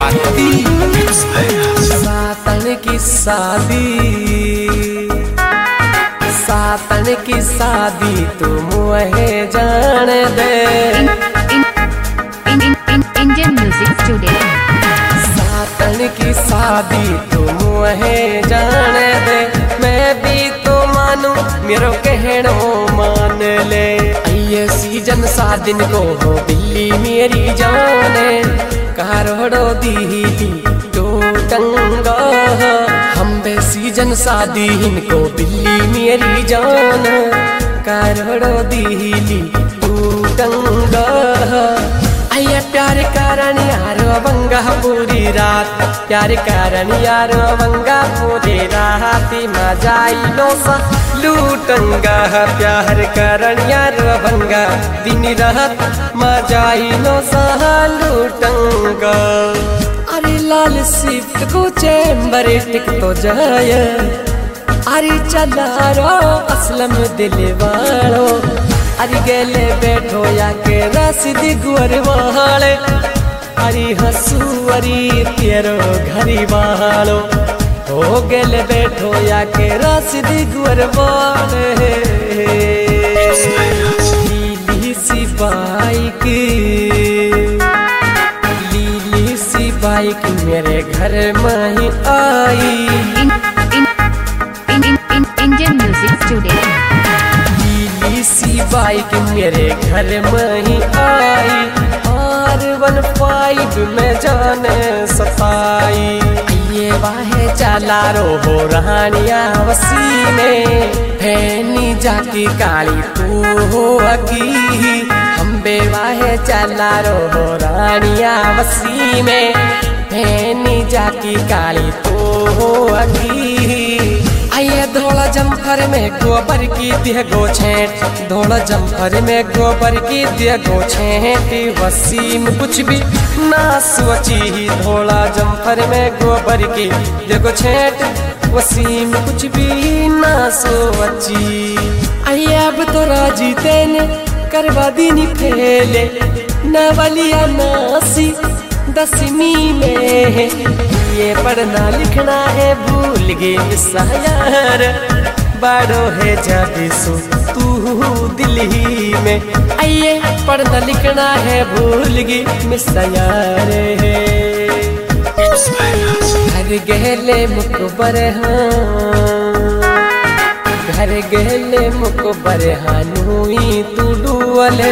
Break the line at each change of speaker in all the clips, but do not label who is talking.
सातन की शादी तू मुहे जान दे।
Indian music studio.
सातन की शादी तू मुहे जान दे, मैं भी तो मानू मेरो कहनो मान ले। ये सीजन शादिन को हो बिल्ली मेरी जाने, कारोड़ो दीदी तो टंगा। हम बे सीजन शादी इनको बिल्ली मेरी जान, कारोड़ो दीदी तू टंगा। आया प्यार कारण यारो बंगा पूरी रात, प्यार कारण यारो बंगा पूरी रात। मजाई नो सा लूटंगा, प्यार कारण यारो बंगा दिन रात। मजाई नो सा लूटंगा। अरे लाल सिफ्ट को चैम्बर टिक तो जाय, अरे चला रो असलम दिल वालो। अरे गेले बैठो या के रसीदी गुअर वाले, अरे हंसू अरे तेरो घरी वालो। हो गेले बैठो या के रसीदी गुअर वाले। लीली सी बाइक मेरे घर में ही आई।
Indian music studio.
सी बाइक मेरे घर में ही आई, R15 में जाने सताई। ये वाहे चला रो हो रानिया वसी में, फैनी जाती काली तू हो अगी। हम बेवाहे चला रो हो रानिया वसी में, फैनी जाती काली तू हो अगी। आइए धोला जम्फर में गोबर की दिया गो छेंट, धोला जम्फर में गोबर की दिया गो छेंट। वसीम कुछ भी ना सोची, धोला जम्फर में गोबर की दिया गो छेंट। वसीम कुछ भी ना सोची। आइए अब तो राजी तेने करवा दीनी फेले, नवलिया नासी 10वीं में। ये पढ़ना लिखना है भूल गई सायार, बड़ो है जाबे सो तू दिल ही में। आइए पढ़ना लिखना है भूल गई मिसायार है। घर गहले मुकबर घर गहले मुकबर हानुई तू डुअले।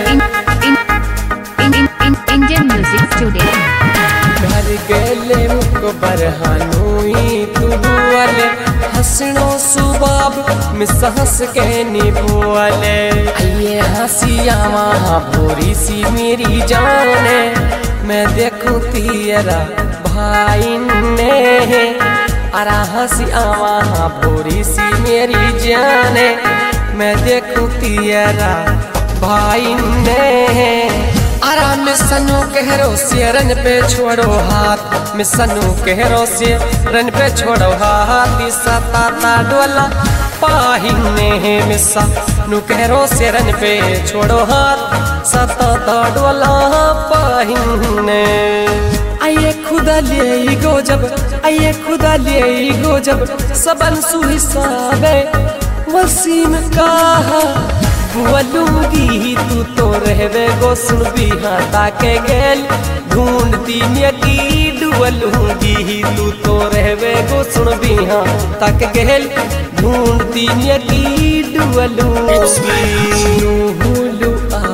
Indian music studio.
घर गेले मुकबर हानुई तू डुअले, हंसनो सुबाब मिस हंस के निबुअले। आइए हंसिया वहाँ भोरी सी मेरी जाने, मैं देखूं तेरा भाई ने। अरा हंसिया वहाँ भोरी सी मेरी जाने, मैं देखूं तेरा भाई ने। आराम में सनू कहरो से रन पे छोड़ो हाथ, में सनू कहरो से रन पे छोड़ो हाथ। सताता डोला पाहिने में सनू कहरो से रन पे छोड़ो हाथ, सताता डोला पाहिने। आइए खुदा ले गो जब, आइए खुदा ले गो जब, सबन सुहिसाबे वसीम का बुअलूंगी। तू तो रहवे गो सुन भी हाँ ताके गेल, ढूंढती की डुअलूंगी। तू तो रहवे गो सुन भी हाँ ताके गेल, ढूंढती की डुअलूंगी। नूहुलु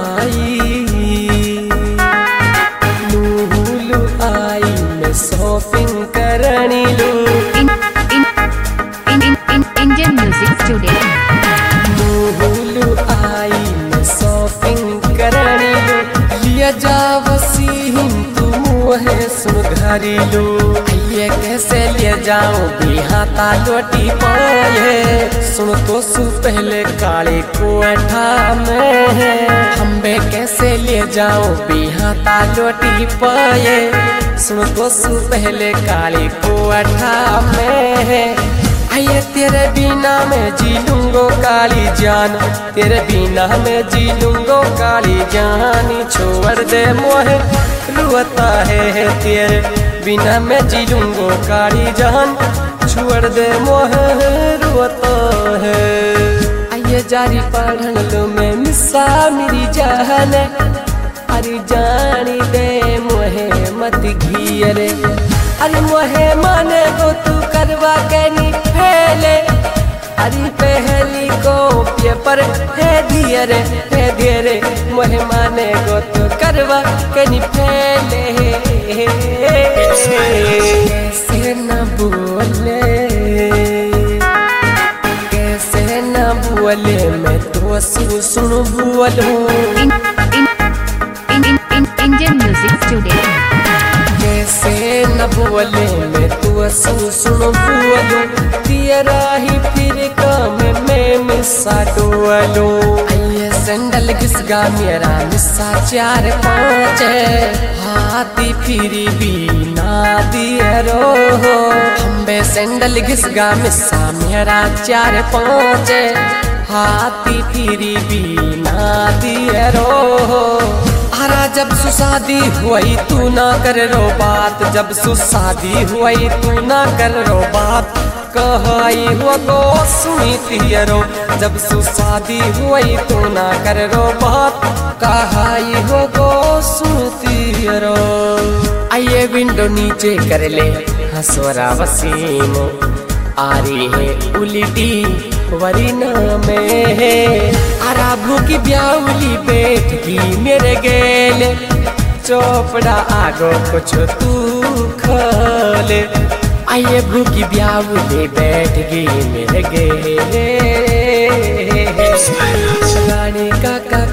आई मैं शॉपिंग करनी लू।
Indian music studio.
जा वसीम तू मुहे सुन घरी लो। ये कैसे ले जाऊं बिहाता लोटी पाए, सुन तो सु पहले काले कोठा में। हम बे कैसे ले जाऊं बिहाता लोटी पाए, सुन तो सु पहले काले कोठा में। आइए तेरे बिना मैं जी लूंगो काली जान, तेरे बिना मैं जी लूंगो काली जान। छोड़ दे मोहे रुआता है तेरे बिना मैं जी लूंगो काली जान छोड़ दे मोह रोता है। आइए जारी पढ़न लो मैं मिसा मेरी जान अरे जानी दे मोहे मत घियरे अरे मोहे माने को तू करवा के नी फैले अरे पहली को पेपर है धीरे मोहे माने को तू करवा के नी फैले कैसे न बोले मैं तो सुन बोलूं
Indian Music Studio.
कैसे न बोले मैं तू सुन बोलूं तेरा ही फिर काम में मिसा डोलूं। आइए सैंडल घिसगा मेरा मिसा 4-5 हाथी फिरी भी ना दिए रो हम्बे सैंडल घिसगा मिसा मेरा 4-5 हाथी फिरी भी ना दिए रो। हरा जब सुशादी हुई तू ना कर रो बात जब सुशादी हुई तू ना कर रो बात कहाई हुआ को सुनी तियरो जब सुशादी हुई तू ना कर रो बात कहाई हुआ को सुनती रो। आइए विंडो नीचे कर ले हंसोरा वसीम आ रही है उल्टी वरीना में है अराबू की ब्याउली बैठ गई मेरे गेले चोपड़ा आगो कुछ तू खाले। आइए भूखी ब्याउली बैठ गई मेरे गेले रानी काका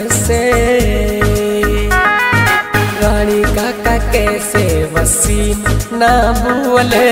कैसे वसीम ना बोले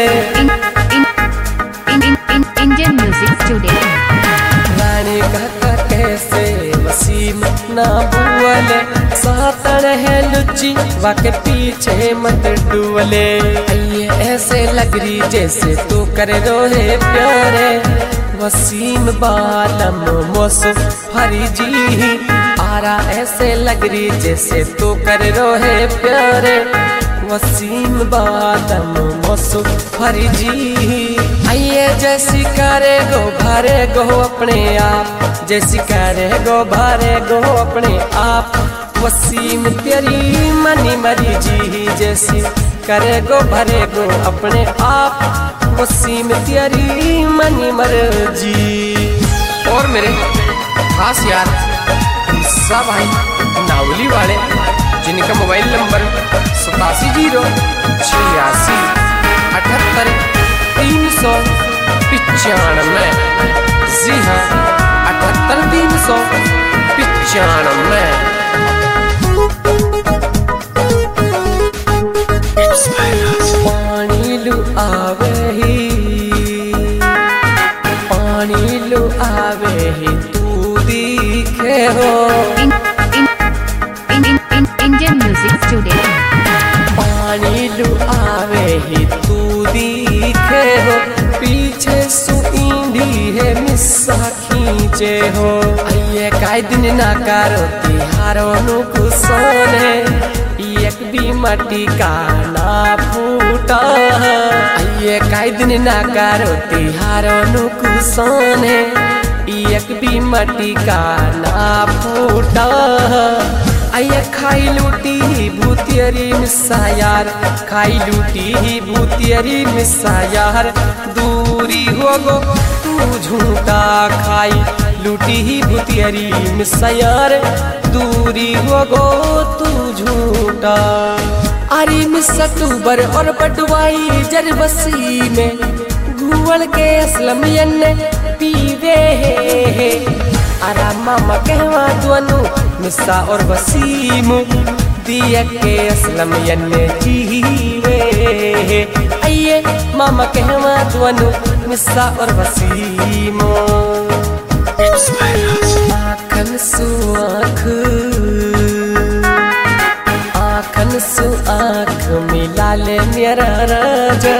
Indian Music Studio.
रानी काका कैसे वसीम ना बोले सातड़ है लुच्ची वाके पीछे मत डुबले। आइए ऐसे लग रही जैसे तू करे रोहे प्यारे वसीम बालम मोसो हरी जी आरा ऐसे लग रही जैसे तू करे रोहे प्यारे वसीम बालम मोसो हरी जी। आइए जैसी करे गो भरे गो अपने आप जैसी करे गो भरे गो अपने आप वसीम तेरी मनी मरी जी जैसी करे गो भरे गो अपने आप वसीम तेरी मनी मर्जी। और मेरे खास यार सब भाई नावली वाले जिनका मोबाइल नंबर 8708389395 जी हाँ 78395 पानी लू आवे ही तू दिखे हो
Indian Music Studio.
पानी लू आवे ही तू दिखे हो पीछे सुईंदी है मिस्सा खींचे हो। आइए काई दिन ना करो तिहारो नु कुसाने एक भी मटी का ना फूटा। आइए काई दिन ना करो तिहारो नु कुसाने एक भी मटी का ना फूटा। आइए खाई लूटी भूतियरी मिस्सा यार खाई लूटी भूतियरी मिस्सा यार दूरी हो गो तू झूठा खाई लूटी ही भूतियरी मिस्सा यार दूरी हो गो तू झूठा। अरे मिस्सा टूबर और बटवाई जरबसी में घुवल के असलम यन्ने पीवे अरा मामा कहवा दुनु मिस्सा और वसीम दिया के असलम यन्ने जीवे। आइए मामा कहवा दुनु मिस्सा और वसीम आखन सु आँख मिला ले मेरा राजा।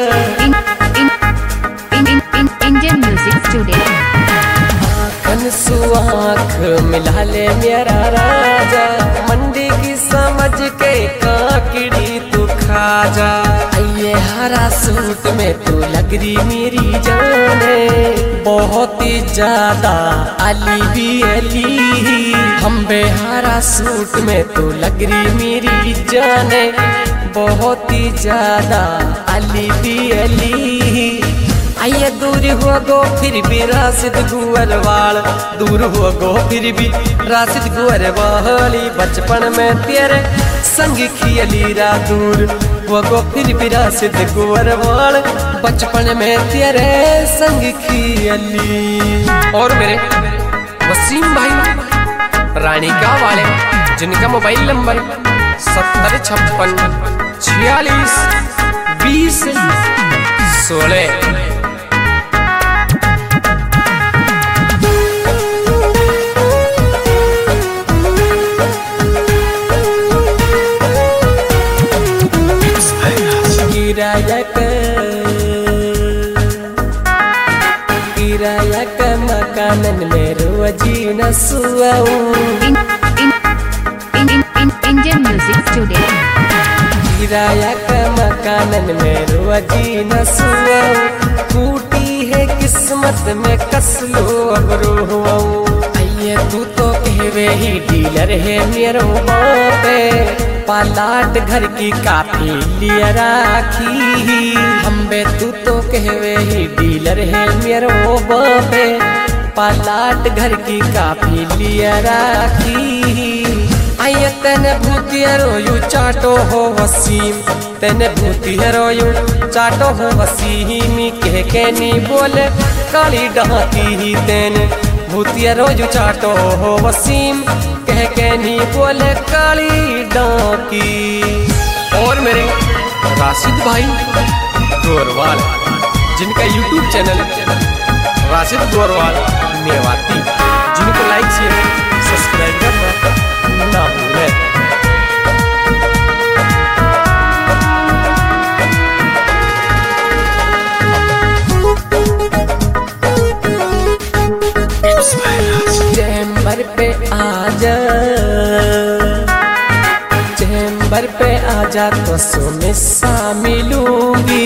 Indian Music Studio.
आँखन सु आँख मिला ले मेरा राजा मंडी की समझ के काकड़ी तू खा जा। हरा सूट में तू लग रही मेरी जाने, बहुत ही ज्यादा अली भी अली। हम बेहारा सूट में तू लग रही मेरी जाने, बहुत ही ज्यादा अली भी अली। आइए दूर हो गो फिर भी राशिद गुअरवाल, दूर हो गो फिर भी राशिद गुअरवाली। बचपन में तेरे संग खियली रा दूर हो गो फिर भी राशिद गुअरवाल, बचपन में तेरे संग खियली। और मेरे वसीम भाई रानीका वाले, जिनका मोबाइल नंबर 7056 46 20 16। किराया का मकानन में रोजी न सुआऊं।
Indian music studio.
किराया का मकानन में रोजी न सुआऊं, टूटी है किस्मत में कसलो अब रोऊं। आइए तू तो कहवे ही डीलर है मेरो बापे, पालाट घर की काफी लिया राखी। हम बे तू तो कहवे ही डीलर है मेरो बापे, पालाट घर की काफी लिया राखी। आइए तेने भूतिया रोयू चाटो हो वसीम, तेने भूतिया रोयू चाटो हो वसीम। कह के नी बोले काली डाकी ही तेने भूतिया रोयू चाटो हो वसीम, कह के नी बोले काली डाकी। और मेरे राशिद भाई गोरवाल, जिनका यूट्यूब चैनल राशिद गोरवाल मेवाती, जिनको लाइक शेयर सब्सक्राइब करना ना भूलें। चैम्बर पे आजा, चैम्बर पे आजा तो सुमिसा मिलूंगी।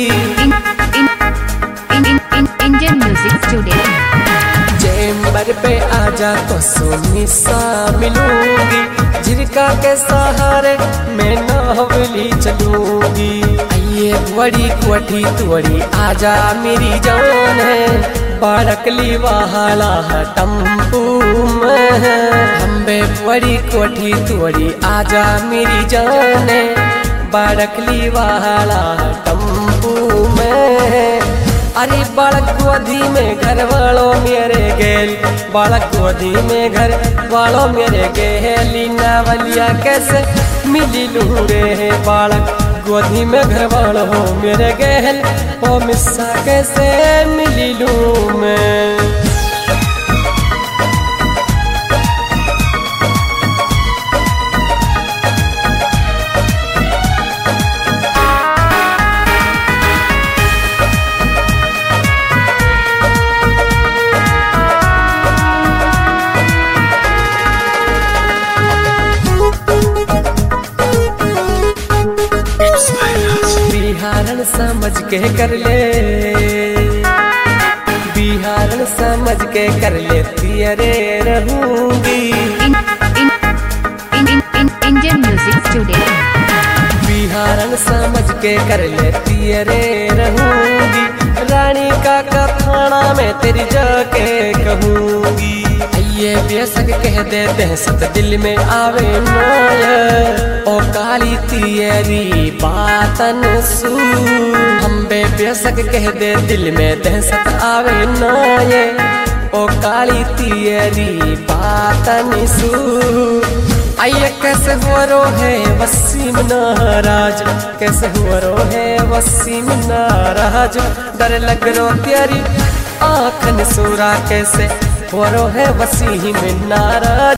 Indian music studio.
चैम्बर पे आजा तो सुमिसा मिलूंगी, जिनका के सहारे मैं नावली चलूंगी। आइए बड़ी कोठी तुअड़ी आजा मेरी जान है, बाड़कली वाला टम्पू में। हम बे बड़ी कोठी तुअड़ी आजा मेरी जान है, बाड़कली वाला टम्पू में। अरे बालक गोदी में घर वालों मेरे गेल, बालक गोदी में घर वालों मेरे गेली। नावलिया कैसे मिली लू रे बालक गोदी में घर वालों मेरे गेल, ओ मिस्सा कैसे मिली लू मैं। बिहारन समझ के कर ले, बिहारन समझ के कर ले तेरे रहूंगी।
Indian music studio.
बिहारन समझ के कर ले तेरे रहूंगी, रानी का थाना में तेरी जाके कहूंगी। ये बेसक कह देते हैं सत दिल में आवे नाया, ओ काली तेरी बातन सू। हम बेसक कह दे दिल में दहशत आवे नाये, ओ काली तेरी बातन सू। आइए कैसे हुआ रो है वसीम नाराज, कैसे हुआ रो है वसीम नाराज। डर लग रो तेरी आँखन सूरा, कैसे हुआ रो है वसीम नाराज।